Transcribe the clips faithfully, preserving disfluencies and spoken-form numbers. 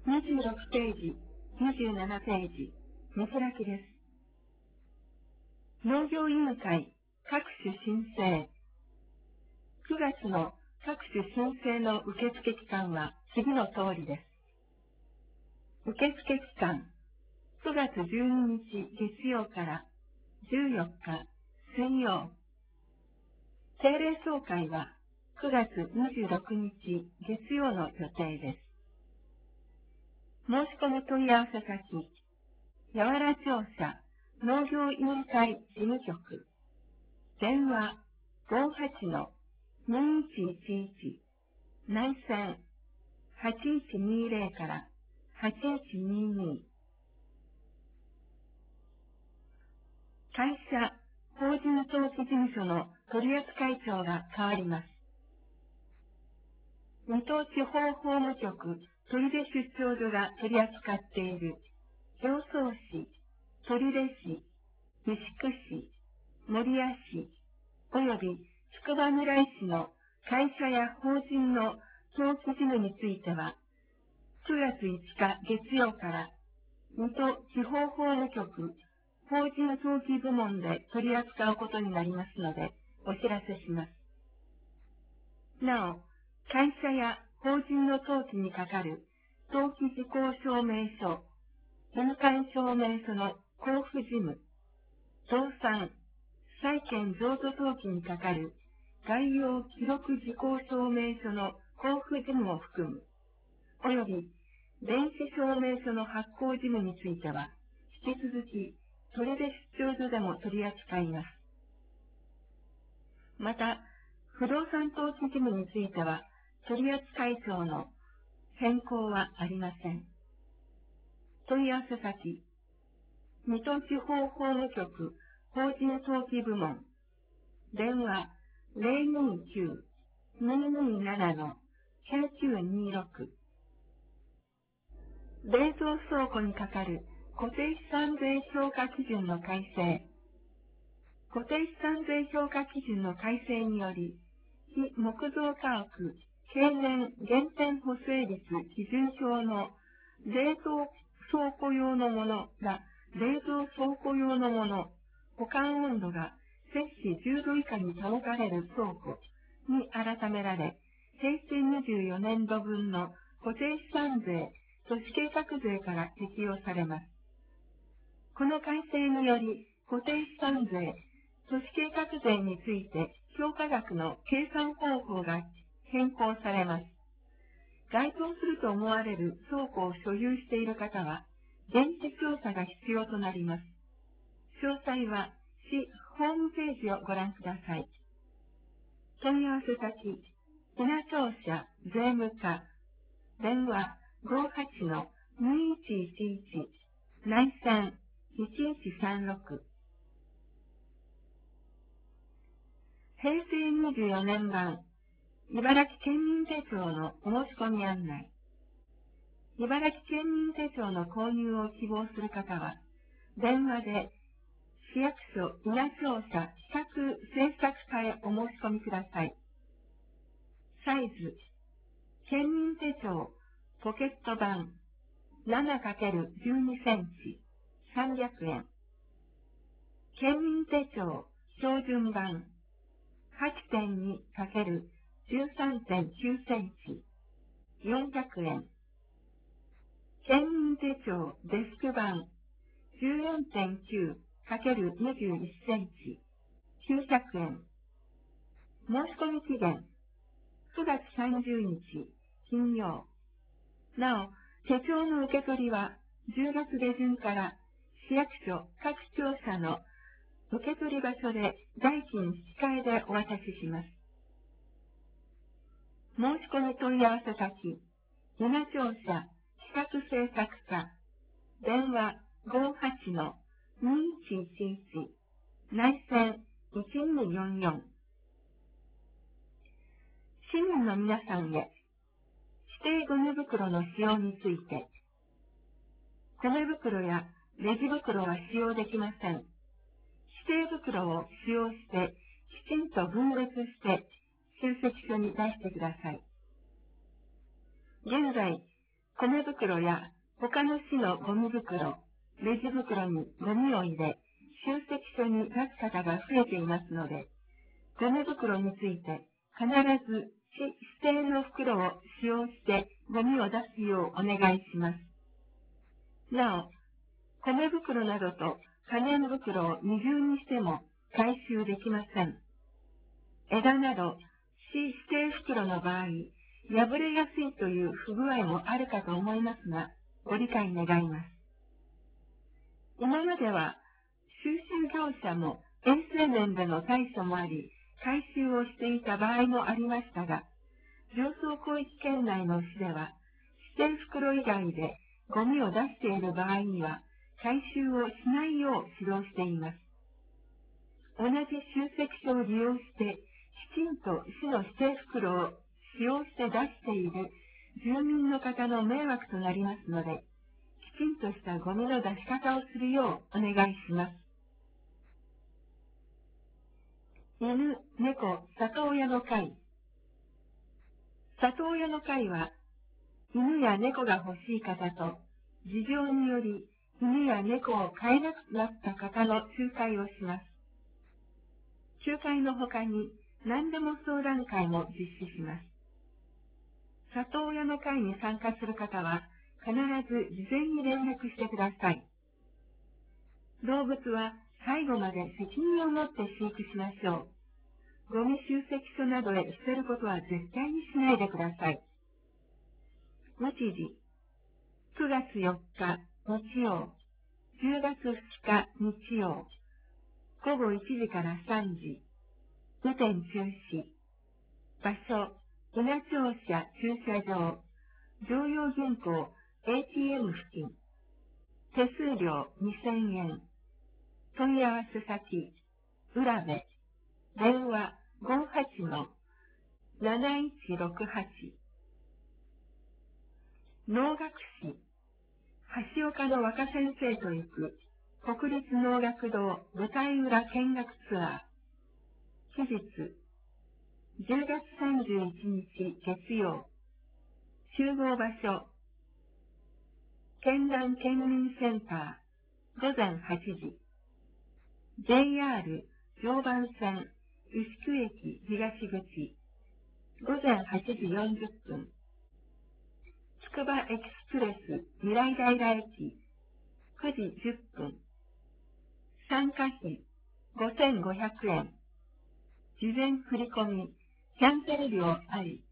にじゅうろくページ、にじゅうななページ、見開きです。農業委員会各種申請。くがつの各種申請の受付期間は次の通りです。受付期間、くがつじゅうににち月曜からじゅうよっか水曜。定例総会はくがつにじゅうろくにち月曜の予定です。申し込み問い合わせ先、八原庁舎農業委員会事務局、電話ごーはちのにいちいちいち、内線はちいちにゼロからはちいちにに。会社、法人登記事務所の取扱長が変わります。水戸地方法務局取手出張所が取り扱っている常総市、取手市、牛久市、守谷市、および筑波村井市の会社や法人の登記事務については、くがついつか月曜から水戸地方法務局法人登記部門で取り扱うことになりますので、お知らせします。なお、会社や法人の登記にかかる登記事項証明書、印鑑証明書の交付事務、倒産、債権譲渡登記にかかる概要記録事項証明書の交付事務を含む、および電子証明書の発行事務については、引き続き取手出張所でも取り扱います。また、不動産登記事務については、取扱長の変更はありません。問い合わせ先、水戸地方法務局法人登記部門、電話ゼロにきゅう にーにーなな きゅうきゅうにーろく。冷蔵倉庫にかかる固定資産税評価基準の改正。固定資産税評価基準の改正により、非木造家屋経年減点補正率基準表の冷凍倉庫用のものが冷蔵倉庫用のもの、保管温度が摂氏じゅうど以下に保たれる倉庫に改められ、へいせいにじゅうよねんど分の固定資産税、都市計画税から適用されます。この改正により、固定資産税、都市計画税について評価額の計算方法が変更されます。該当すると思われる倉庫を所有している方は、現地調査が必要となります。詳細は市ホームページをご覧ください。問い合わせ先、稲庁舎税務課、電話ごーはちのにいちいちいち、内線いちいちさんろく。へいせいにじゅうよねん版、茨城県民手帳のお申し込み案内。茨城県民手帳の購入を希望する方は、電話で市役所稲庁舎企画制作課へお申し込みください。サイズ、県民手帳ポケット版 ななかけるじゅうにセンチさんびゃくえん。県民手帳標準版 はちてんにかけるじゅうさんてんきゅうセンチよんひゃくえん。県民手帳デスク版 じゅうよんてんきゅうかけるにじゅういちセンチきゅうひゃくえん。申し込み期限くがつさんじゅうにち金曜。なお、手帳の受け取りはじゅうがつげじゅんから市役所各庁舎の受け取り場所で代金引換えでお渡しします。申し込み問い合わせ先、稲庁舎企画制作課、電話ごーはちのにいちいちいち、内線いちによんよん。市民の皆さんへ、指定ゴミ袋の使用について、米袋やレジ袋は使用できません。指定袋を使用して、きちんと分別して集積所に出してください。現在、 米袋や他の市のゴミ袋、レジ袋にゴミを入れ、集積所に出す方が増えていますので、ゴミ袋について必ず市指定の袋を使用してゴミを出すようお願いします。なお、米袋などと可燃袋を二重にしても回収できません。枝など市指定袋の場合、破れやすいという不具合もあるかと思いますが、ご理解願います。今までは収集業者も衛生面での対処もあり、回収をしていた場合もありましたが、上層広域圏内の市では、指定袋以外でゴミを出している場合には、回収をしないよう指導しています。同じ集積所を利用して、きちんと市の指定袋を使用して出している住民の方の迷惑となりますので、きちんとしたゴミの出し方をするようお願いします。犬、猫、里親の会。里親の会は、犬や猫が欲しい方と、事情により犬や猫を飼えなくなった方の仲介をします。仲介の他に何でも相談会も実施します。里親の会に参加する方は必ず事前に連絡してください。動物は最後まで責任を持って飼育しましょう。ゴミ集積所などへ捨てることは絶対にしないでください。日時、くがつよっか日曜、じゅうがつふつか日曜、ごごいちじからさんじ、雨天中止。場所、稲庁舎駐車場、常陽銀行 エーティーエム 付近。手数料にせんえん。問い合わせ先、浦部、電話ごーはちのなないちろくはち。能楽師、橋岡の若先生と行く国立能楽堂舞台裏見学ツアー。期日、じゅうがつさんじゅういちにち月曜。集合場所、県南県民センター、ごぜんはちじ。ジェイアール 常磐線牛久駅東口、ごぜんはちじよんじゅっぷん。つくばエクスプレス未来平駅、くじじゅっぷん。参加費ごせんごひゃくえん。事前振込、キャンセル料あり。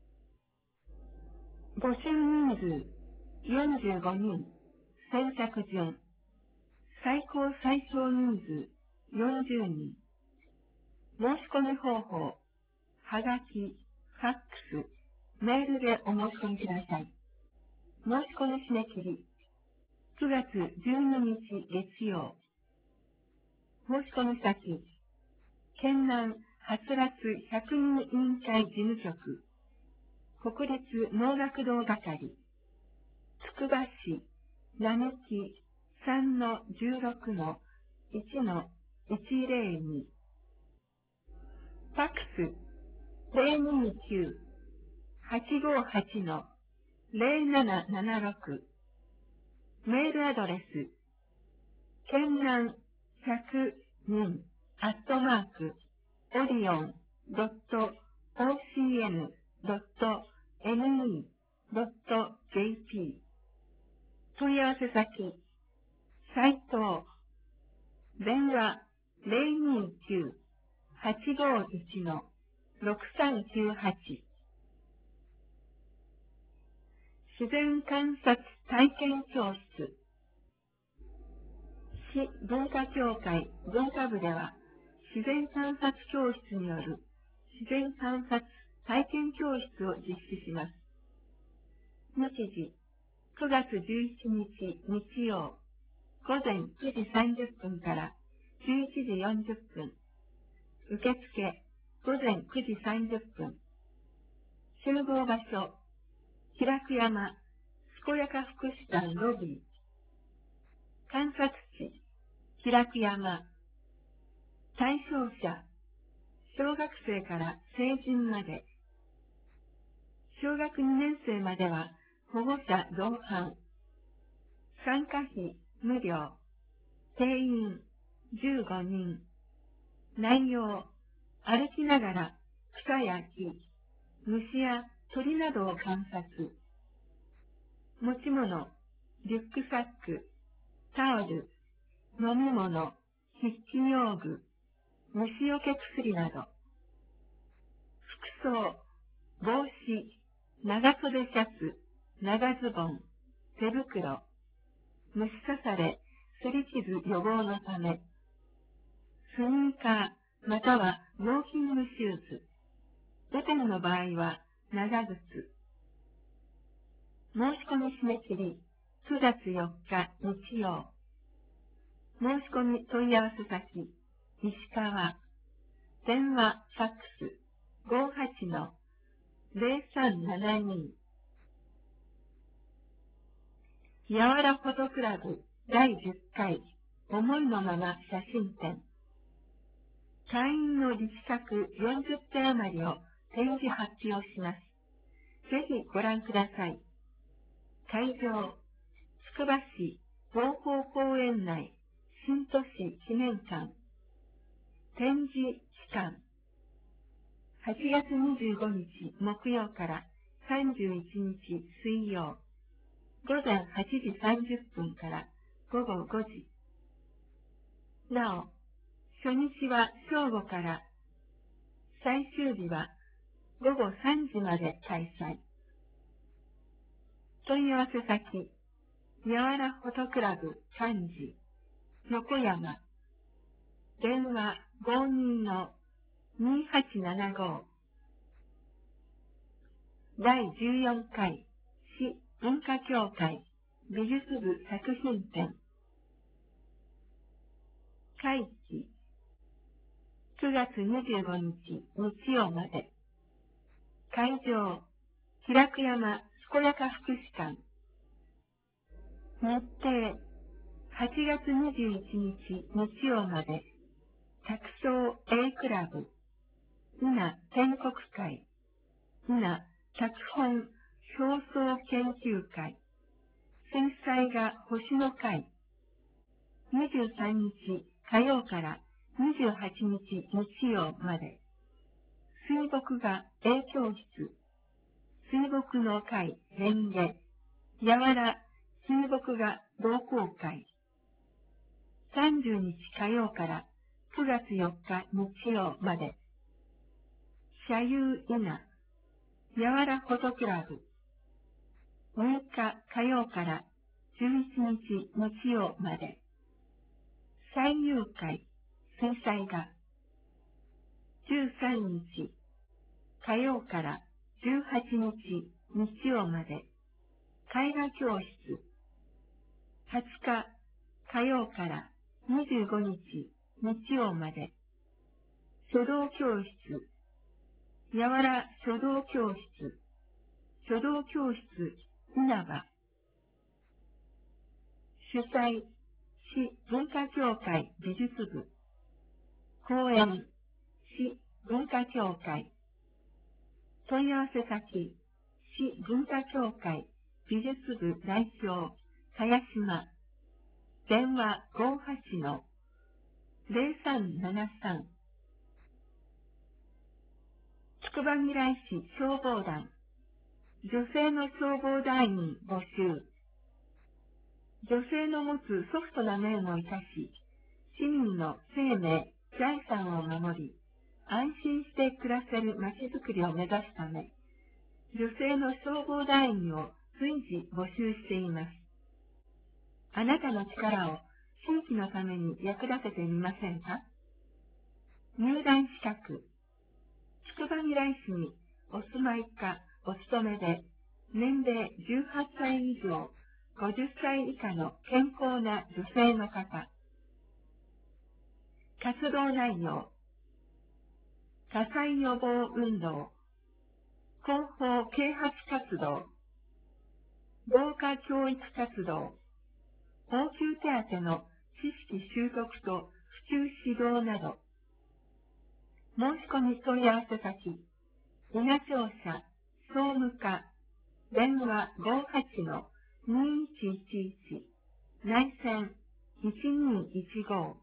募集人数よんじゅうごにん、先着順。最高最小人数よんじゅうにん。申し込み方法、はがき、ファックス、メールでお申し込みください。申し込み締め切り、くがつじゅうににち月曜。申し込み先、県南はつらつ百人委員会事務局、国立能楽堂係、つくば市並木 さんのじゅうろくのいちのいちぜろに。ファックスゼロにきゅう はちごはちのゼロななななろく。メールアドレス、県南ひゃくにんアットマークオリオンドットオーシーエヌドットエヌイードットジェーピー。問い合わせ先、斉藤、電話ゼロにきゅう はちごいちのろくさんきゅうはち。自然観察体験教室。市文化協会文化部では、自然観察教室による自然観察体験教室を実施します。日時、くがつじゅういちにち日曜、ごぜんくじさんじゅっぷんからじゅういちじよんじゅっぷん。受付、ごぜんくじさんじゅっぷん。集合場所、平久山、健やか福祉館ロビー。観察地、平久山。対象者、小学生から成人まで。小学にねん生までは保護者同伴。参加費無料。定員じゅうごにん。内容、歩きながら草や木、虫や鳥などを観察。持ち物、リュックサック、タオル、飲み物、筆記用具、虫除け薬など。服装、帽子、長袖シャツ、長ズボン、手袋。虫刺され、擦り傷予防のため。スニーカー、またはウォーキングシューズ。ホテルの場合は長靴。申し込み締め切り、くがつよっか日曜。申し込み問い合わせ先、石川。電話、ファックス、ごーはちのゼロさんななに。やわらフォトクラブだいじゅっかい、思いのまま写真展。会員の力作よんじゅってん余りを展示発表します。ぜひご覧ください。会場、つくば市東方公園内新都市記念館。展示期間、はちがつにじゅうごにち木曜からさんじゅういちにち水曜、ごぜんはちじさんじゅっぷんからごごごじ。なお、初日は正午から、最終日はごごさんじまで開催。問い合わせ先、やわらフォトクラブ幹事、横山。電話ごーにーのにーはちななご。だいじゅうよんかい市文化協会美術部作品展。会期、くがつにじゅうごにち日曜まで。会場、平久山健やか福祉館。日程、はちがつにじゅういちにち日曜まで。客層 A クラブ、伊那天国会、伊那脚本表層研究会、水彩画星の会。にじゅうさんにち火曜からにじゅうはちにち日曜まで。水墨画 A 教室、水墨の会連芸、やわら水墨画同好会。さんじゅうにち火曜からくがつよっか日曜まで。社友伊那、やわらフォトクラブ。むいか火曜からじゅういちにち日曜まで。最遊会、水彩画。じゅうさんにち火曜からじゅうはちにち日曜まで。絵画教室。はつか火曜からにじゅうごにち日曜まで。書道教室。やわら書道教室。書道教室稲葉。主催、市文化協会美術部。講演、市文化協会。問い合わせ先、市文化協会美術部代表、茅島。電話ごーはちのゼロさんななさん。つくばみらい市消防団。女性の消防団員募集。女性の持つソフトな面を生かし、市民の生命、財産を守り、安心して暮らせるまちづくりを目指すため、女性の消防団員を随時募集しています。あなたの力を地域のために役立ててみませんか？入団資格。つくばみらい市にお住まいかお勤めで、年齢じゅうはっさい以上、ごじゅっさい以下の健康な女性の方。活動内容。火災予防運動、広報啓発活動、防火教育活動、応急手当の知識習得と普及指導など。申し込み問い合わせ先、伊那庁舎総務課電話ごーはちのにいちいちいち、内線いちにいちご。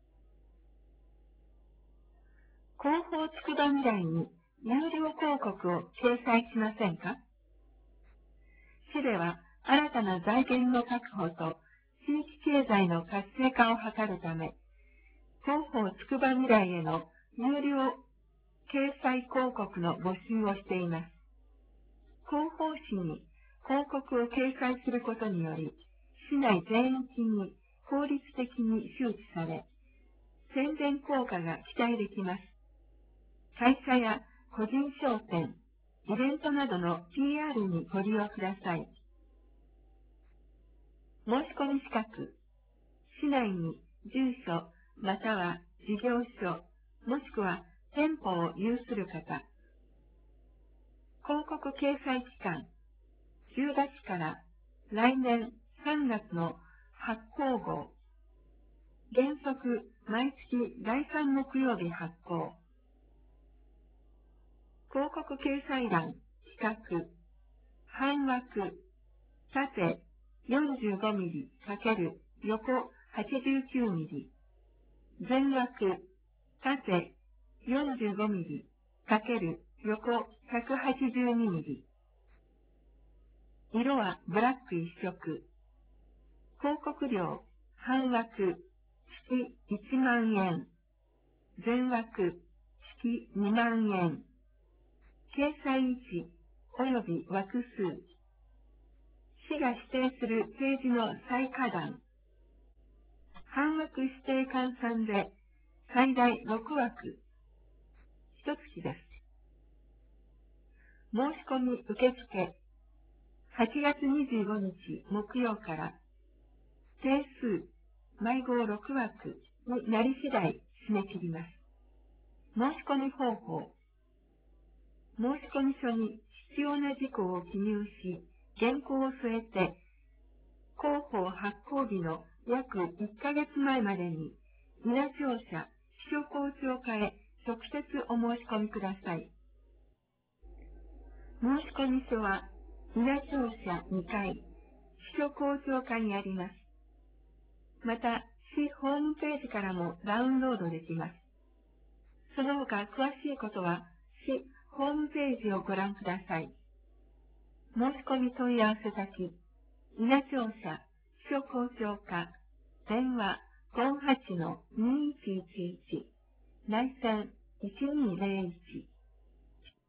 広報つくば未来に有料広告を掲載しませんか？市では新たな財源の確保と地域経済の活性化を図るため、広報つくば未来への有料掲載広告の募集をしています。広報誌に広告を掲載することにより、市内全域に効率的に周知され、宣伝効果が期待できます。会社や個人商店、イベントなどの ピーアール にご利用ください。申し込み資格、市内に住所または事業所、もしくは店舗を有する方、広告掲載期間、じゅうがつから来年さんがつの発行号、原則毎月だいさん木曜日発行。広告掲載欄、四角、半枠、縦 よんじゅうごミリ× 横はちじゅうきゅうミリ、全枠、縦 よんじゅうごミリ× 横ひゃくはちじゅうにミリ。色はブラック一色。広告料、半枠、月いちまんえん。全枠、月にまんえん。掲載位置及び枠数。市が指定するページの最下段。半枠指定換算で最大ろくわく。一月です。申し込み受付。はちがつにじゅうごにち木曜から、定数、毎号ろくわくになり次第締め切ります。申し込み方法。申込書に必要な事項を記入し、原稿を添えて、広報発行日の約いっかげつまえまでに、稲庁舎、支所広聴課へ直接お申し込みください。申込書は、稲庁舎にかい、支所広聴課にあります。また、市ホームページからもダウンロードできます。その他詳しいことは、市ホームページをご覧ください。申し込み問い合わせ先、稲庁舎、支所広聴課、電話ごーはちのにいちいちいち、内線いちにーぜろいち。